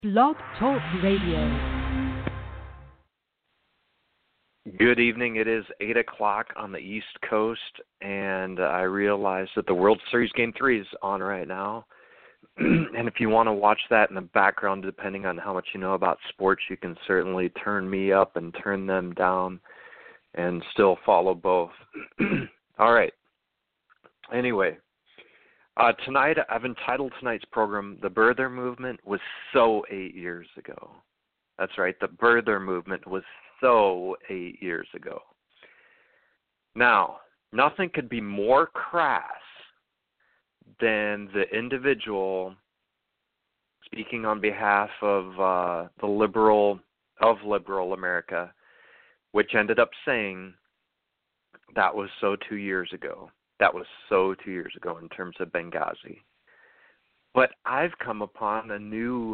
Blog Talk Radio. Good evening. It is 8 o'clock on the East Coast, and I realize that the World Series Game 3 is on right now. And if you want to watch that in the background, depending on how much you know about sports, you can certainly turn me up and turn them down and still follow both. All right. Anyway, tonight I've entitled tonight's program, The Birther Movement Was So 8 years ago. That's right, the Birther Movement was so 8 years ago. Now, nothing could be more crass than the individual speaking on behalf of liberal America, which ended up saying that was so 2 years ago. That was so 2 years ago in terms of Benghazi. But I've come upon a new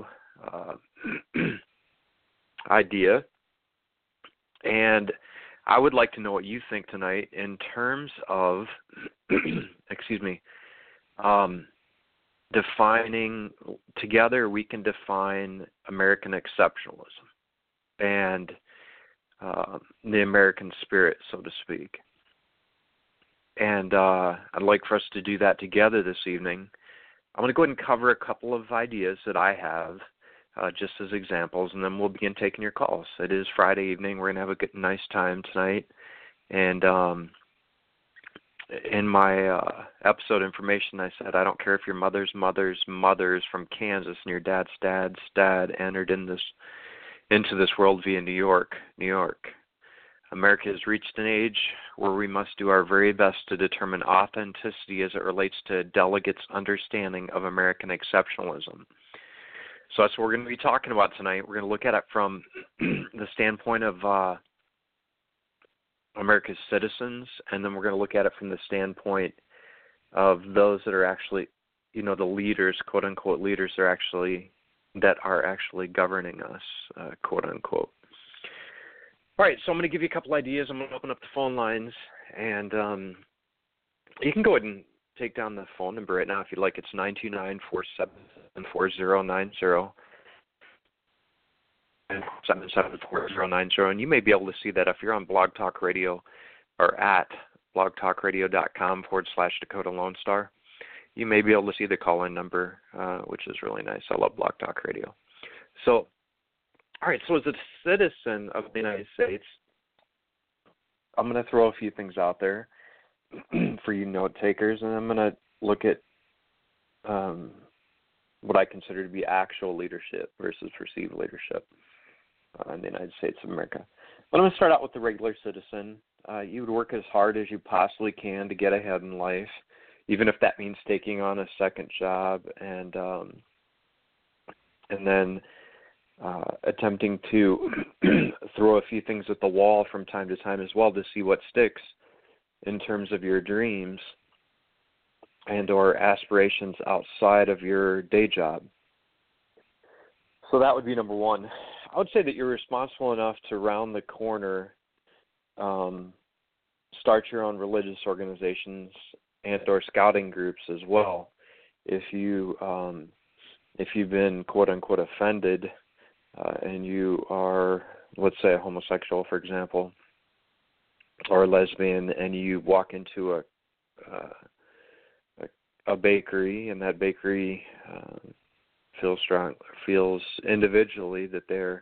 idea, and I would like to know what you think tonight in terms of, defining, together we can define American exceptionalism and the American spirit, so to speak. And I'd like for us to do that together this evening. I'm going to go ahead and cover a couple of ideas that I have just as examples, and then we'll begin taking your calls. It is Friday evening. We're going to have a good, nice time tonight. And in my episode information, I said, I don't care if your mother's from Kansas and your dad's dad entered into this world via New York. America has reached an age where we must do our very best to determine authenticity as it relates to delegates' understanding of American exceptionalism. So that's what we're going to be talking about tonight. We're going to look at it from the standpoint of America's citizens, and then we're going to look at it from the standpoint of those that are actually, the leaders, quote-unquote leaders, that are actually governing us, quote-unquote. All right, so I'm going to give you a couple ideas. I'm going to open up the phone lines, and you can go ahead and take down the phone number right now if you'd like. It's 929-477-4090 and 774-090, and you may be able to see that if you're on Blog Talk Radio or at blogtalkradio.com/Dakota Lone Star. You may be able to see the call-in number, which is really nice. I love Blog Talk Radio. So, all right, so as a citizen of the United States, I'm going to throw a few things out there for you note takers, and I'm going to look at what I consider to be actual leadership versus perceived leadership in the United States of America. But I'm going to start out with the regular citizen. You would work as hard as you possibly can to get ahead in life, even if that means taking on a second job and then attempting to throw a few things at the wall from time to time as well to see what sticks in terms of your dreams and or aspirations outside of your day job. So that would be number one. I would say that you're responsible enough to round the corner, start your own religious organizations and or scouting groups as well. If you've been quote unquote offended and you are, let's say, a homosexual, for example, or a lesbian, and you walk into a bakery, and that bakery feels individually that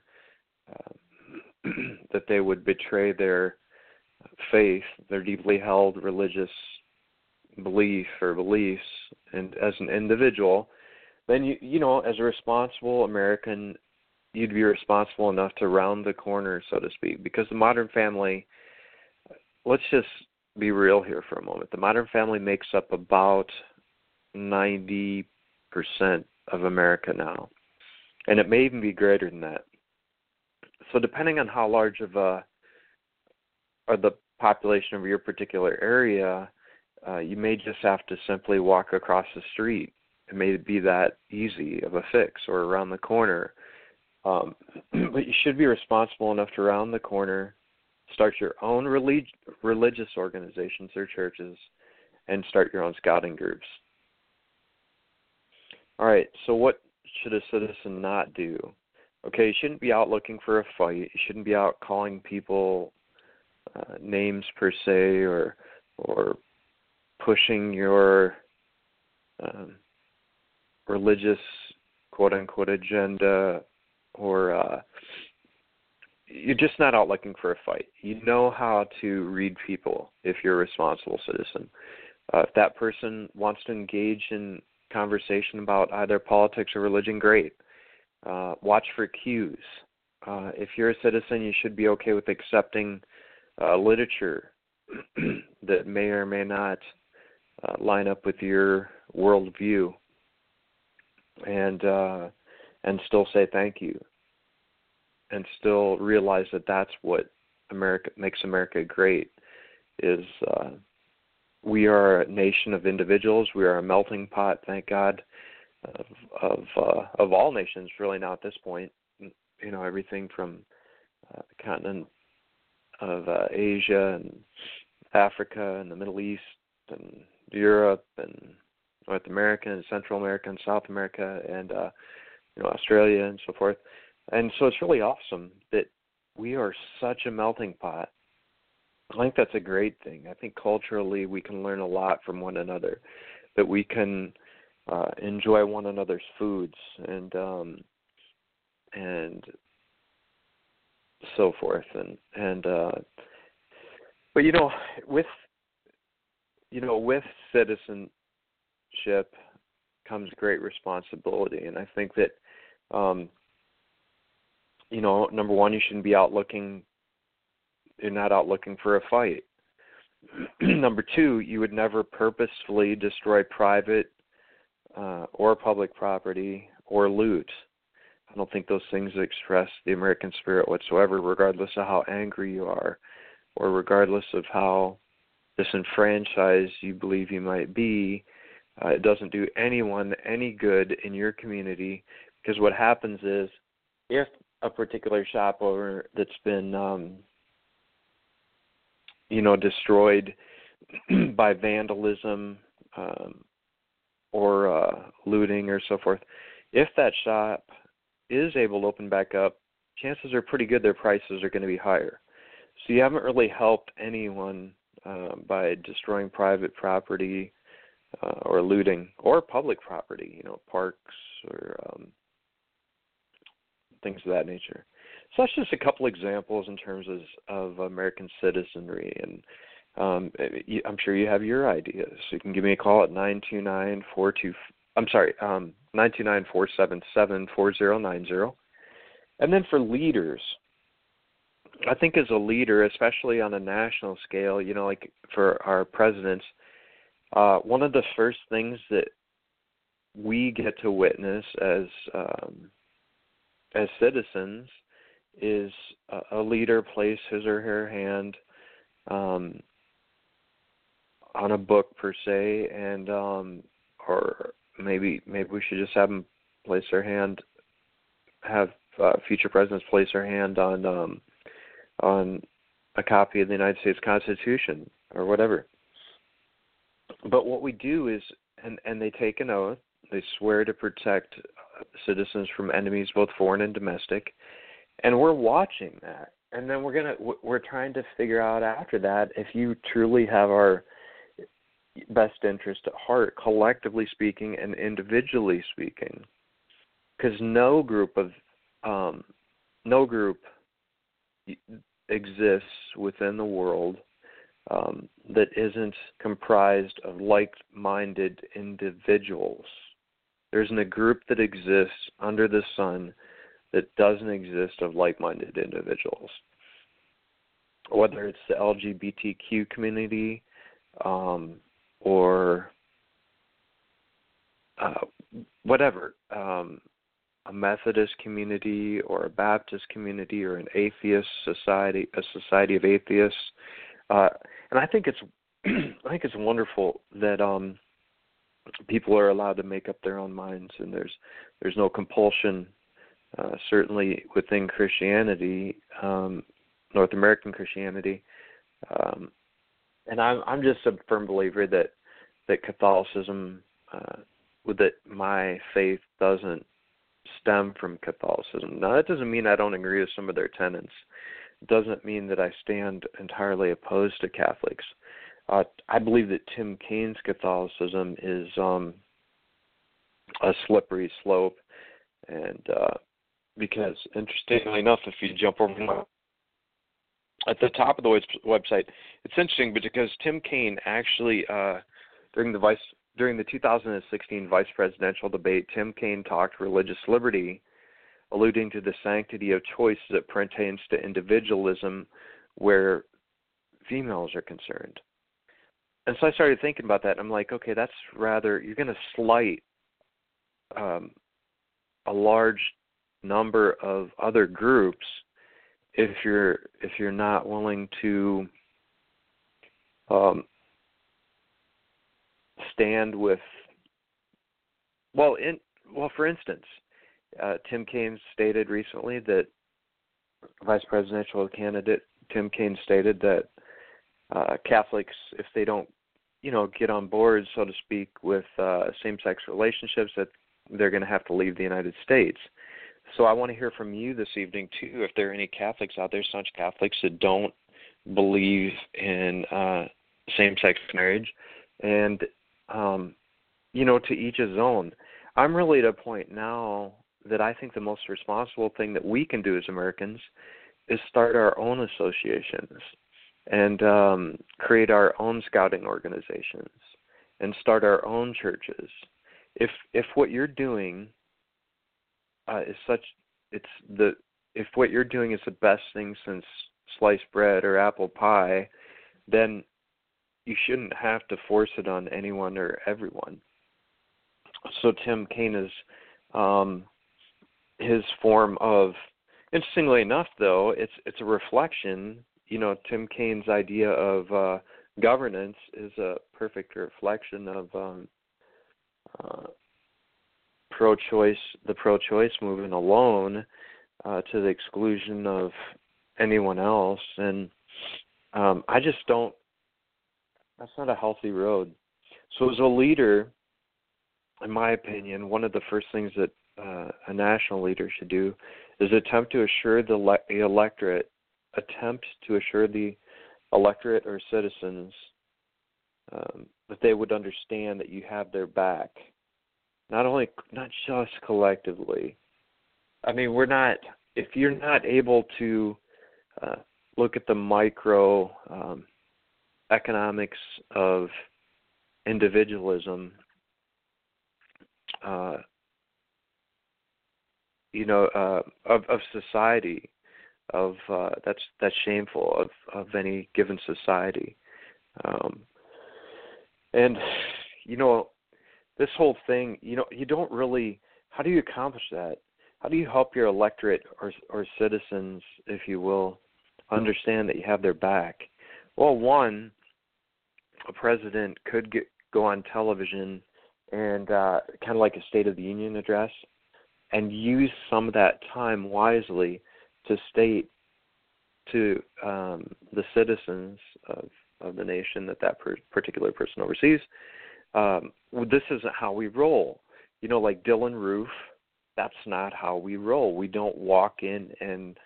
that they would betray their faith, their deeply held religious beliefs, and as an individual, then you know, as a responsible American, you'd be responsible enough to round the corner, so to speak, because the modern family, let's just be real here for a moment. The modern family makes up about 90% of America now, and it may even be greater than that. So depending on how large of or the population of your particular area, you may just have to simply walk across the street. It may be that easy of a fix, or around the corner. But you should be responsible enough to round the corner, start your own religious organizations or churches, and start your own scouting groups. All right, so what should a citizen not do? Okay, you shouldn't be out looking for a fight. You shouldn't be out calling people names per se, or pushing your religious quote unquote agenda, or you're just not out looking for a fight. You know how to read people if you're a responsible citizen. If that person wants to engage in conversation about either politics or religion, great. Watch for cues. If you're a citizen, you should be okay with accepting literature that may or may not line up with your worldview, and still say thank you, and still realize that that's what America makes America great. Is we are a nation of individuals. We are a melting pot, thank God, of all nations, really now at this point. You know, everything from the continent of Asia and Africa and the Middle East and Europe and North America and Central America and South America and Australia and so forth. And so it's really awesome that we are such a melting pot. I think that's a great thing. I think culturally we can learn a lot from one another, that we can enjoy one another's foods and so forth. But with citizenship comes great responsibility, and I think that number one, you shouldn't be out looking. You're not out looking for a fight. Number two, you would never purposefully destroy private or public property or loot. I don't think those things express the American spirit whatsoever, regardless of how angry you are or regardless of how disenfranchised you believe you might be. It doesn't do anyone any good in your community, because what happens is if a particular shop owner that's been destroyed by vandalism or looting or so forth, if that shop is able to open back up, chances are pretty good their prices are going to be higher. So you haven't really helped anyone by destroying private property or looting, or public property, parks or things of that nature. So that's just a couple examples in terms of American citizenry, and I'm sure you have your ideas. So you can give me a call at 929-477-4090. And then for leaders, I think as a leader, especially on a national scale, like for our presidents, one of the first things that we get to witness as citizens is a leader place his or her hand on a book per se, and or maybe we should just have them place their hand, have future presidents place their hand on a copy of the United States Constitution or whatever. But what we do is, and they take an oath, they swear to protect citizens from enemies, both foreign and domestic, and we're watching that. And then we're trying to figure out after that if you truly have our best interest at heart, collectively speaking and individually speaking, because no group exists within the world that isn't comprised of like-minded individuals. There isn't a group that exists under the sun that doesn't exist of like-minded individuals. Whether it's the LGBTQ community or whatever, a Methodist community or a Baptist community or an atheist society, a society of atheists. And I think it's wonderful that people are allowed to make up their own minds, and there's no compulsion. Certainly within Christianity, North American Christianity, and I'm just a firm believer that Catholicism, that my faith doesn't stem from Catholicism. Now, that doesn't mean I don't agree with some of their tenets. It doesn't mean that I stand entirely opposed to Catholics. I believe that Tim Kaine's Catholicism is a slippery slope, and because, interestingly enough, if you jump over at the top of the website, it's interesting because Tim Kaine actually, during the 2016 vice presidential debate, Tim Kaine talked religious liberty, alluding to the sanctity of choice as it pertains to individualism where females are concerned. And so I started thinking about that, and I'm like, okay, that's rather, you're going to slight a large number of other groups if you're not willing to stand with, for instance, Tim Kaine stated recently that vice presidential candidate Tim Kaine stated that Catholics, if they don't, get on board, so to speak, with same-sex relationships, that they're going to have to leave the United States. So I want to hear from you this evening, too, if there are any Catholics out there, staunch Catholics, that don't believe in same-sex marriage. And, to each his own. I'm really at a point now that I think the most responsible thing that we can do as Americans is start our own associations and create our own scouting organizations and start our own churches. If what you're doing if what you're doing is the best thing since sliced bread or apple pie, then you shouldn't have to force it on anyone or everyone. So Tim Kaine is his form of, interestingly enough, though, it's a reflection. Tim Kaine's idea of governance is a perfect reflection of the pro-choice movement alone, to the exclusion of anyone else, and I just don't. That's not a healthy road. So as a leader, in my opinion, one of the first things that a national leader should do is attempt to assure the electorate or citizens that they would understand that you have their back. Not just collectively. I mean, if you're not able to look at the micro economics of individualism, of society, that's shameful of any given society, and this whole thing, you don't really. How do you accomplish that? How do you help your electorate or citizens, if you will, understand that you have their back? Well, one, a president could go on television and kind of like a State of the Union address and use some of that time wisely to state to the citizens of the nation that particular person oversees, this isn't how we roll. Like Dylan Roof, that's not how we roll. We don't walk in and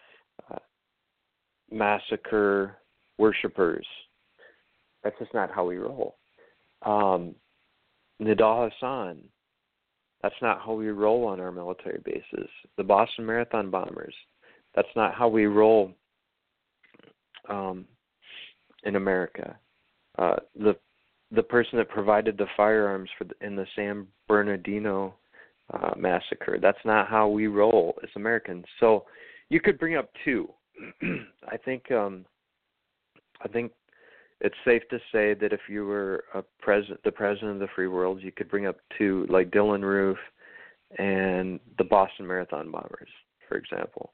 massacre worshipers. That's just not how we roll. Nidal Hasan, that's not how we roll on our military bases. The Boston Marathon bombers, that's not how we roll in America. The person that provided the firearms in the San Bernardino massacre, that's not how we roll as Americans. So you could bring up two. I think it's safe to say that if you were the president of the free world, you could bring up two, like Dylan Roof and the Boston Marathon bombers, for example.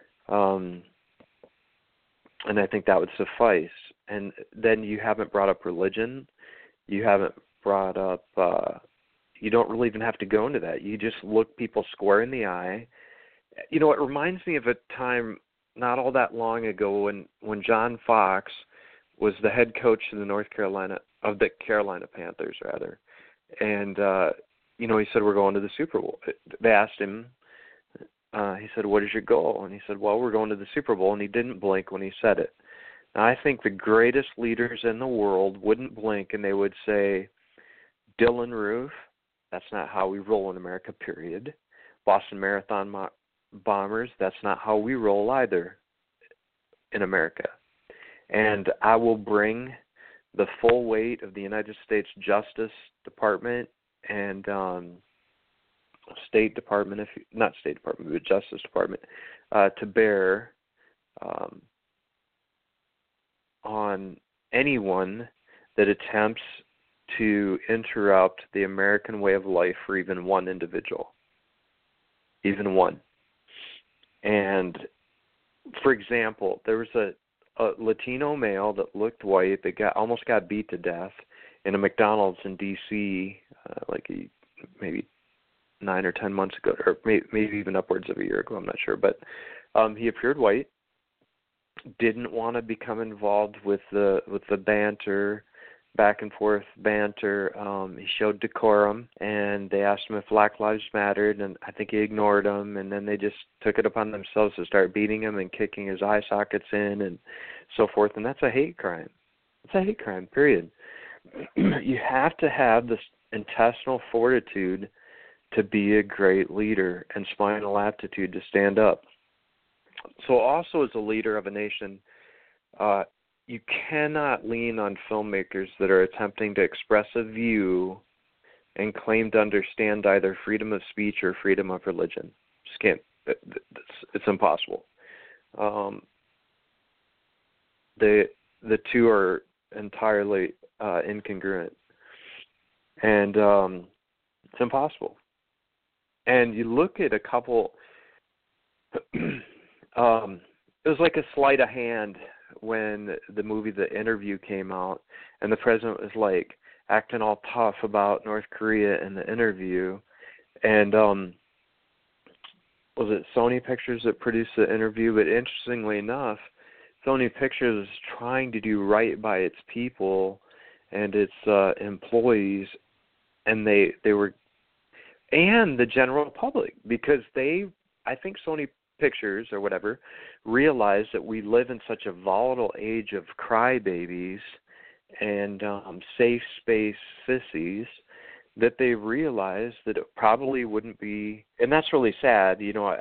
And I think that would suffice. And then you haven't brought up religion. You haven't brought up, you don't really even have to go into that. You just look people square in the eye. It reminds me of a time not all that long ago when John Fox was the head coach of the Carolina Panthers, rather. And, he said, we're going to the Super Bowl. They asked him, he said, "What is your goal?" And he said, "Well, we're going to the Super Bowl," and he didn't blink when he said it. Now, I think the greatest leaders in the world wouldn't blink, and they would say, Dylan Roof, that's not how we roll in America, period. Boston Marathon Bombers, that's not how we roll either in America. And I will bring the full weight of the United States Justice Department and State Department, not State Department, but Justice Department, to bear on anyone that attempts to interrupt the American way of life for even one individual. Even one. And, for example, there was a Latino male that looked white that almost got beat to death in a McDonald's in D.C. Maybe 9 or 10 months ago, or maybe even upwards of a year ago, I'm not sure. But he appeared white, didn't want to become involved with the banter, back and forth banter. He showed decorum, and they asked him if Black Lives Mattered, and I think he ignored them, and then they just took it upon themselves to start beating him and kicking his eye sockets in and so forth, and that's a hate crime. It's a hate crime, period. You have to have this intestinal fortitude to be a great leader and spinal aptitude to stand up. So also as a leader of a nation, you cannot lean on filmmakers that are attempting to express a view and claim to understand either freedom of speech or freedom of religion. Just can't. It's impossible. The two are entirely incongruent, and it's impossible. And you look at a couple. It was like a sleight of hand when the movie The Interview came out, and the president was like acting all tough about North Korea in The Interview, and was it Sony Pictures that produced The Interview? But interestingly enough, Sony Pictures was trying to do right by its people and its employees, and they were, and the general public, because I think Sony Pictures or whatever realize that we live in such a volatile age of crybabies and safe space sissies that they realize that it probably wouldn't be, and that's really sad.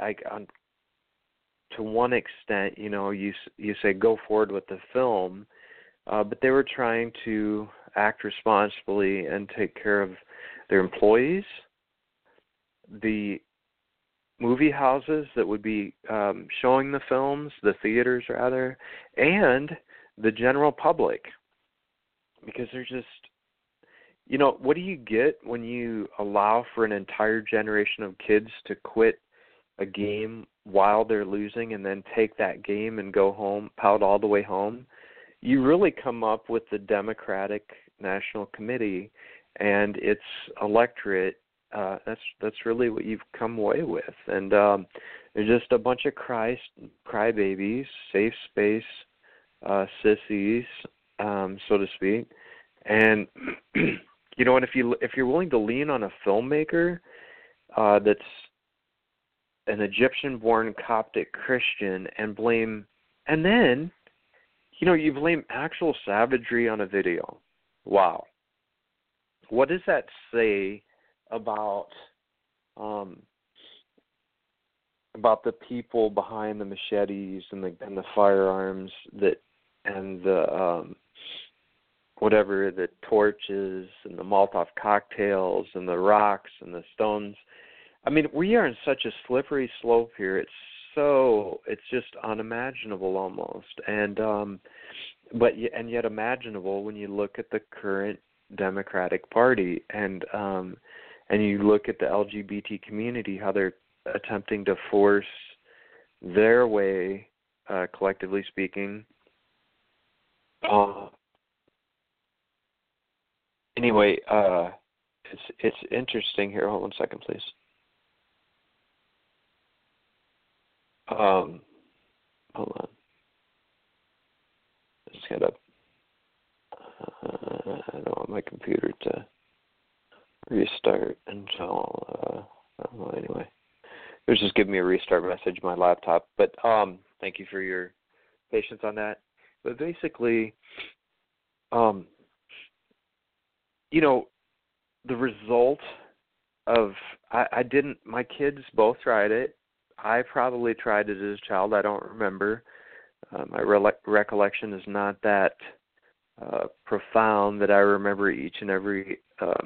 To one extent, you say go forward with the film, but they were trying to act responsibly and take care of their employees, the movie houses that would be showing the films, the theaters rather, and the general public. Because they're just, what do you get when you allow for an entire generation of kids to quit a game while they're losing and then take that game and go home, pout all the way home? You really come up with the Democratic National Committee and its electorate. That's really what you've come away with, and there's just a bunch of crybabies, safe space sissies, so to speak. And and if you're willing to lean on a filmmaker that's an Egyptian-born Coptic Christian and then you blame actual savagery on a video. Wow, what does that say about the people behind the machetes and the firearms and the whatever, the torches and the Molotov cocktails and the rocks and the stones? I mean, we are in such a slippery slope here. It's just unimaginable almost, and yet imaginable when you look at the current Democratic Party and you look at the LGBT community, how they're attempting to force their way, collectively speaking. Anyway, it's interesting here. Hold on a second, please. Hold on. Just gotta. I don't want my computer to restart until. Well, anyway, It was just giving me a restart message, my laptop. But thank you for your patience on that. But basically, the result of my kids both tried it. I probably tried it as a child. I don't remember. My recollection is not that profound that I remember each and every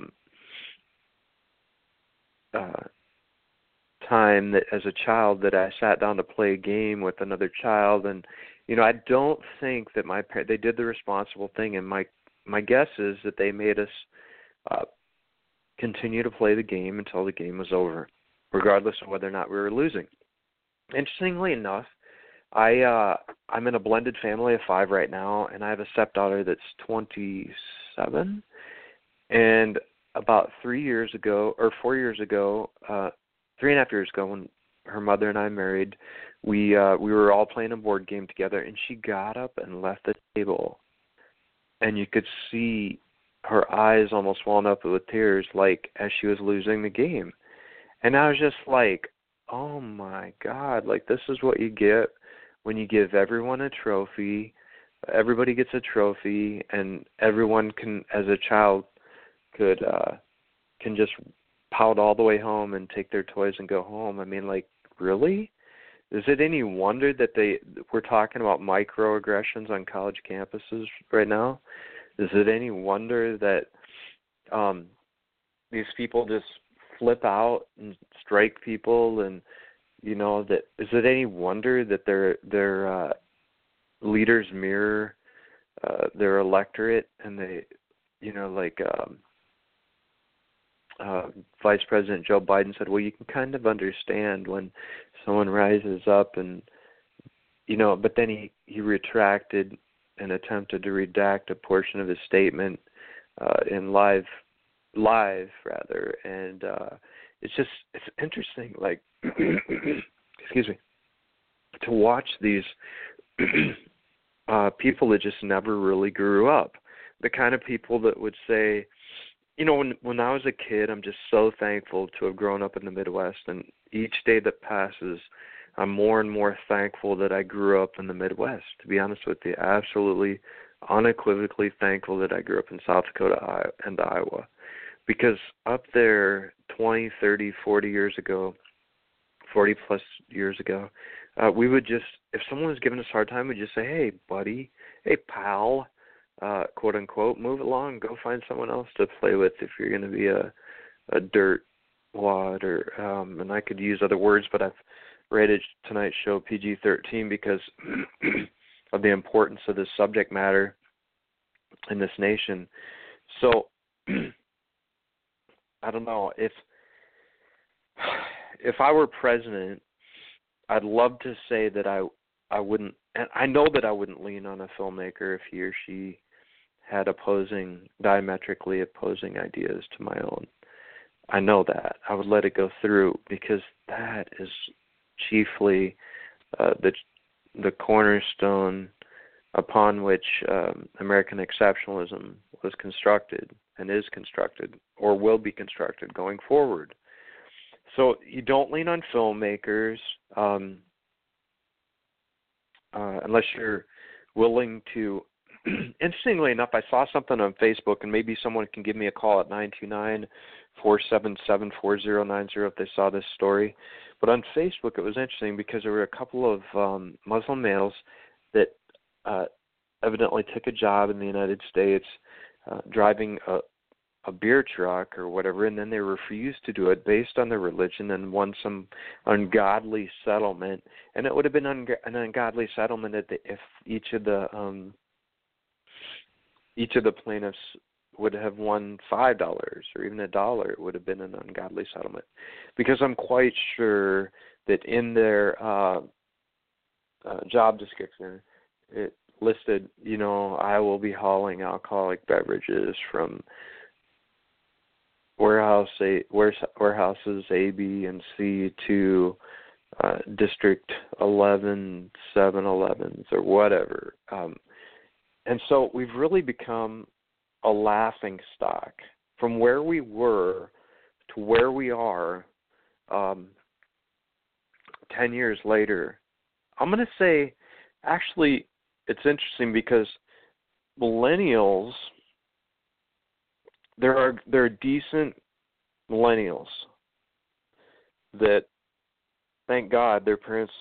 time that as a child that I sat down to play a game with another child. And I don't think that they did the responsible thing, and my guess is that they made us continue to play the game until the game was over, regardless of whether or not we were losing. Interestingly enough, I'm in a blended family of 5 right now, and I have a stepdaughter that's 27. And about 3 years ago, or 4 years ago, 3.5 years ago, when her mother and I married, we were all playing a board game together, and she got up and left the table, and you could see her eyes almost welling up with tears, like as she was losing the game. And I was just like, oh my God, like this is what you get when you give everyone a trophy. Everybody gets a trophy, and everyone can, as a child, can just pout all the way home and take their toys and go home. I mean, like, really? Is it any wonder that we're talking about microaggressions on college campuses right now? Is it any wonder that these people just flip out and strike people, and that is it any wonder that their leaders mirror their electorate, and they Vice President Joe Biden said, well, you can kind of understand when someone rises up and but then he retracted and attempted to redact a portion of his statement in live rather, and it's interesting, like excuse me, to watch these people that just never really grew up, the kind of people that would say, when I was a kid, I'm just so thankful to have grown up in the Midwest, and each day that passes, I'm more and more thankful that I grew up in the Midwest, to be honest with you. Absolutely, unequivocally thankful that I grew up in South Dakota and Iowa. Because up there 20, 30, 40 years ago, 40-plus years ago, we would just, if someone was giving us a hard time, we'd just say, hey, buddy, hey, pal, quote-unquote, move along, go find someone else to play with if you're going to be a dirt wad, or and I could use other words, but I've rated tonight's show PG-13 because of the importance of this subject matter in this nation. So, I don't know, if I were president, I'd love to say that I wouldn't, and I know that I wouldn't lean on a filmmaker if he or she had diametrically opposing ideas to my own. I know that. I would let it go through, because that is chiefly the cornerstone upon which American exceptionalism was constructed and is constructed, or will be constructed going forward. So you don't lean on filmmakers unless you're willing to. Interestingly enough, I saw something on Facebook, and maybe someone can give me a call at 929-477-4090 if they saw this story. But on Facebook, it was interesting because there were a couple of Muslim males that evidently took a job in the United States driving a beer truck or whatever, and then they refused to do it based on their religion and won some ungodly settlement. And it would have been an ungodly settlement if each of the plaintiffs would have won $5 or even $1. It would have been an ungodly settlement, because I'm quite sure that in their job description it listed, I will be hauling alcoholic beverages from warehouses A, B, and C to District 11, 7-Elevens or whatever. And so we've really become a laughing stock. From where we were to where we are, 10 years later, I'm going to say, actually, it's interesting because millennials, there are decent millennials that, thank God, their parents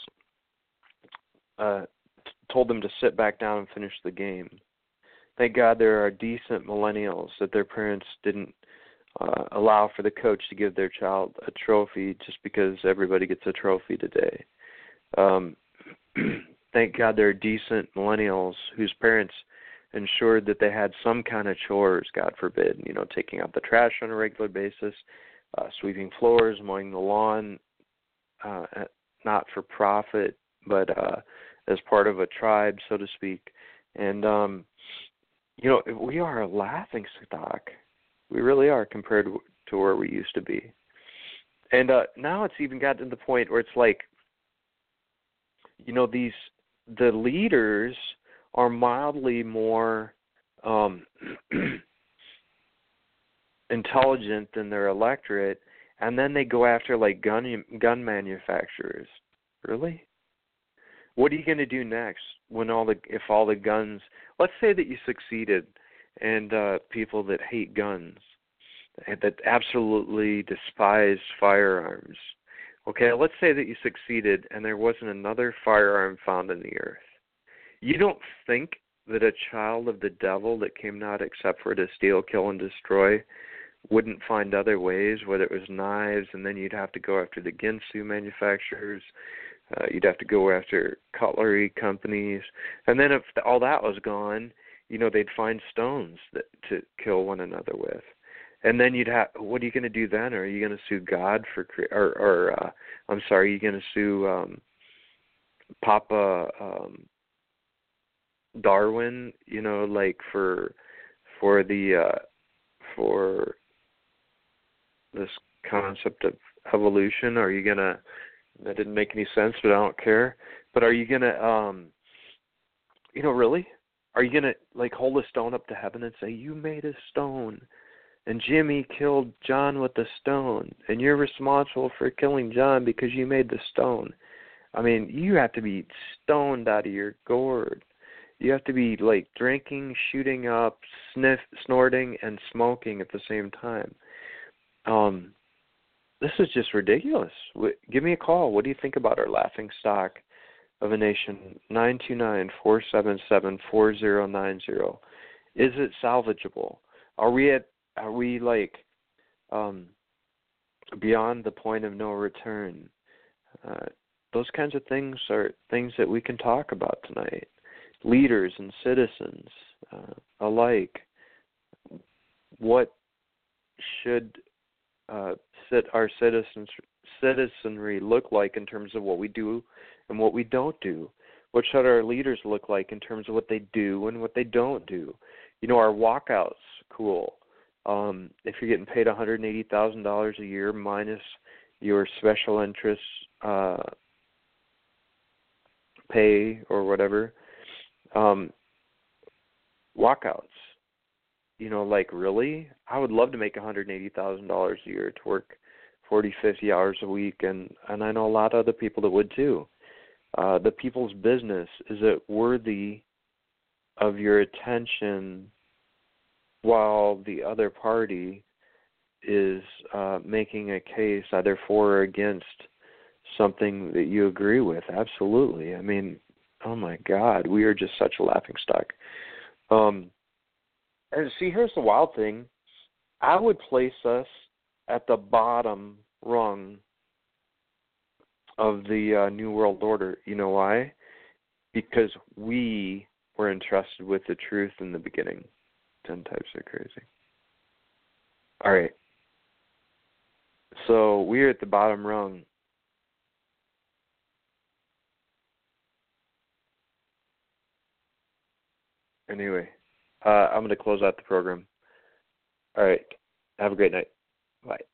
told them to sit back down and finish the game. Thank God there are decent millennials that their parents didn't allow for the coach to give their child a trophy just because everybody gets a trophy today. Thank God there are decent millennials whose parents ensured that they had some kind of chores, God forbid, taking out the trash on a regular basis, sweeping floors, mowing the lawn, not for profit, but as part of a tribe, so to speak. And, we are a laughing stock. We really are compared to where we used to be. And now it's even gotten to the point where it's like, the leaders are mildly more intelligent than their electorate, and then they go after like gun manufacturers. Really? What are you going to do next if all the guns? Let's say that you succeeded, and people that hate guns, that absolutely despise firearms. Okay, let's say that you succeeded, and there wasn't another firearm found in the earth. You don't think that a child of the devil that came not except for to steal, kill, and destroy wouldn't find other ways, whether it was knives, and then you'd have to go after the Ginsu manufacturers, you'd have to go after cutlery companies, and then if all that was gone, they'd find stones to kill one another with. And then what are you going to do then? Are you going to sue God are you going to sue Papa Darwin, for this concept of evolution? Are you gonna? That didn't make any sense, but I don't care. But are you gonna, really? Are you gonna hold a stone up to heaven and say, "You made a stone, and Jimmy killed John with the stone, and you're responsible for killing John because you made the stone"? I mean, you have to be stoned out of your gourd. You have to be drinking, shooting up, snorting, and smoking at the same time. This is just ridiculous. Give me a call. What do you think about our laughing stock of a nation? 929-477-4090. Is it salvageable? Are we beyond the point of no return? Those kinds of things are things that we can talk about tonight. Leaders and citizens alike. What should our citizenry look like in terms of what we do and what we don't do? What should our leaders look like in terms of what they do and what they don't do? Our walkouts, cool. If you're getting paid $180,000 a year minus your special interest pay or whatever, walkouts. Really? I would love to make $180,000 a year to work 40, 50 hours a week, and I know a lot of other people that would too. The people's business, is it worthy of your attention while the other party is making a case either for or against something that you agree with? Absolutely. I mean, oh my God, we are just such a laughingstock. And see, here's the wild thing. I would place us at the bottom rung of the New World Order. You know why? Because we were entrusted with the truth in the beginning. 10 types are crazy. All right. So we're at the bottom rung. Anyway. I'm going to close out the program. All right. Have a great night. Bye.